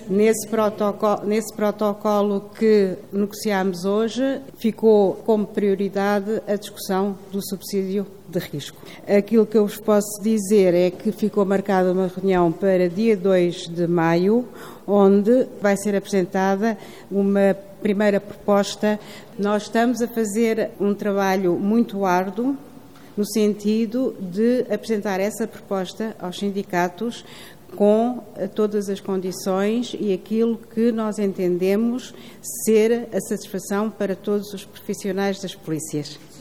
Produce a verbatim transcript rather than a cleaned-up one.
Nesse protocolo, nesse protocolo que negociámos hoje, ficou como prioridade a discussão do subsídio de risco. Aquilo que eu vos posso dizer é que ficou marcada uma reunião para dia dois de maio, onde vai ser apresentada uma primeira proposta. Nós estamos a fazer um trabalho muito árduo, no sentido de apresentar essa proposta aos sindicatos com todas as condições e aquilo que nós entendemos ser a satisfação para todos os profissionais das polícias.